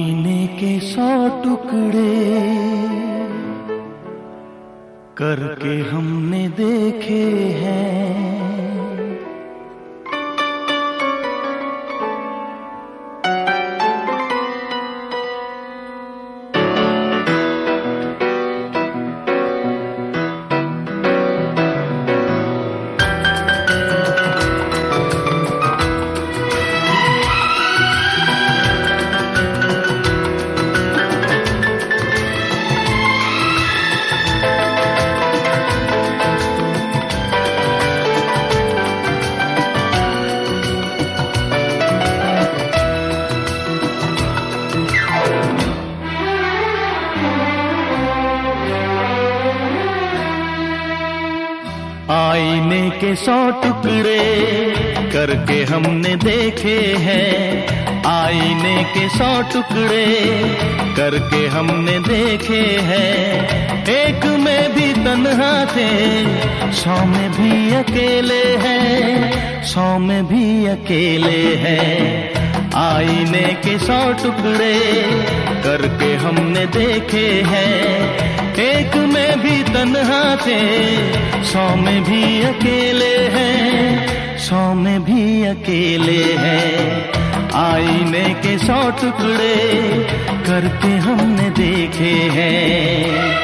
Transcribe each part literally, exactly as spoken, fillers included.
आईने के सौ टुकड़े करके हमने देखे हैं, आईने के सौ टुकड़े करके हमने देखे हैं, आईने के सौ टुकड़े करके हमने देखे हैं। एक में भी तन्हा थे, सौ में भी अकेले हैं, सौ में भी अकेले हैं। आईने के सौ टुकड़े करके हमने देखे हैं, एक में भी तन्हा थे, सौ में भी अकेले हैं, सौ में भी अकेले हैं। आईने के सौ टुकड़े करके हमने देखे हैं।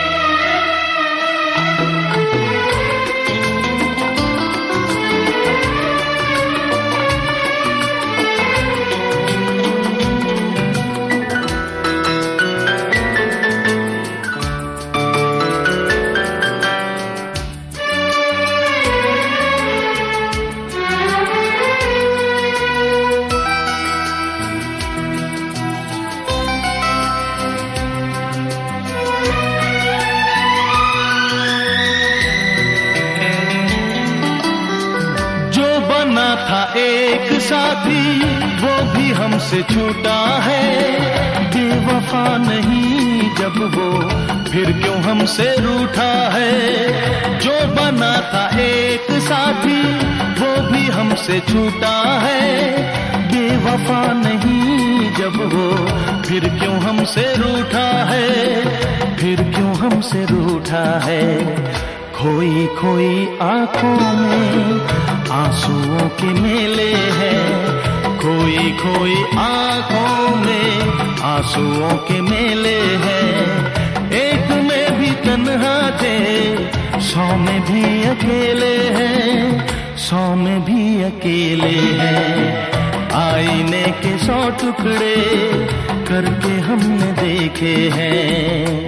था एक साथी वो भी हमसे छूटा है, बेवफा नहीं जब वो फिर क्यों हमसे रूठा है। जो बना था एक साथी वो भी हमसे छूटा है, बेवफा नहीं जब वो फिर क्यों हमसे रूठा है, फिर क्यों हमसे रूठा है। खोई खोई आंखों में आंसुओं के मेले हैं, खोई खोई आंखों में आंसुओं के मेले हैं। एक में भी तन्हा थे, सौ में भी अकेले हैं, सौ में भी अकेले हैं। आईने के सौ टुकड़े करके हमने देखे हैं।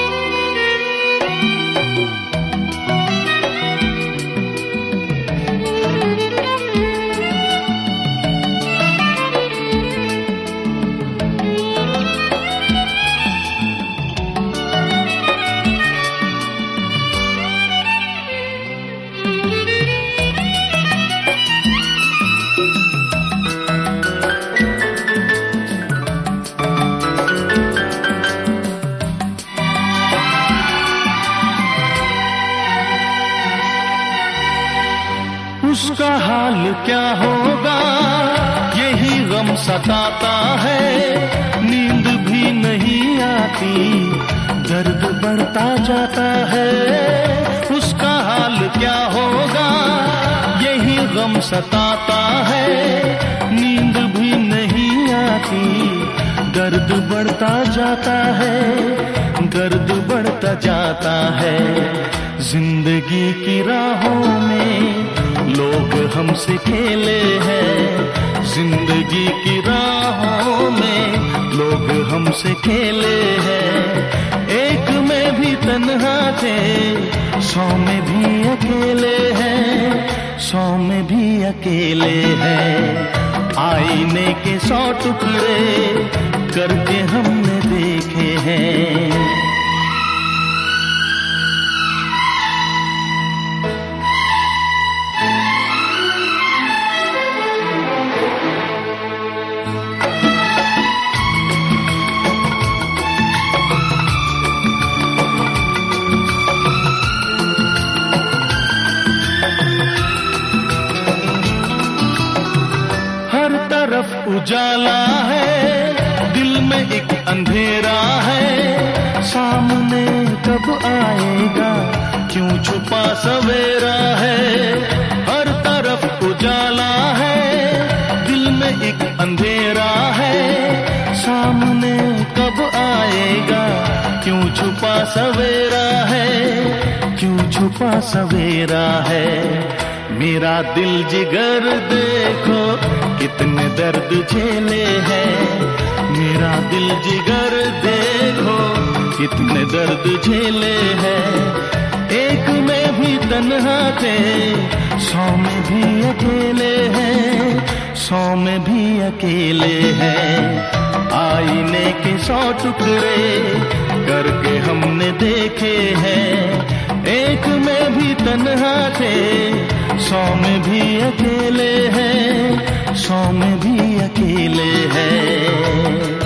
उसका हाल क्या होगा यही गम सताता है, नींद भी नहीं आती दर्द बढ़ता जाता है। उसका हाल क्या होगा यही गम सताता है, नींद भी नहीं आती दर्द बढ़ता जाता है, दर्द बढ़ता जाता है। जिंदगी की राहों में लोग हमसे खेले हैं, जिंदगी की राहों में लोग हमसे खेले हैं। एक में भी तन्हा थे, सौ में भी अकेले हैं, सौ में भी अकेले हैं। आईने के सौ टुकड़े करके हमने देखे हैं। उजाला है, दिल में एक एक अंधेरा है, सामने कब आएगा, क्यों छुपा सवेरा है। हर तरफ उजाला है, दिल में एक अंधेरा है, सामने कब आएगा, क्यों छुपा सवेरा है, क्यों छुपा सवेरा है। मेरा दिल जिगर देखो कितने दर्द झेले हैं, मेरा दिल जिगर देखो कितने दर्द झेले हैं। एक में भी तन्हा थे, सौ में भी अकेले हैं, सौ में भी अकेले हैं। आईने के सौ टुकड़े करके हमने देखे हैं, एक में भी तन्हा थे, सौ में भी अकेले हैं, सौ में भी अकेले हैं।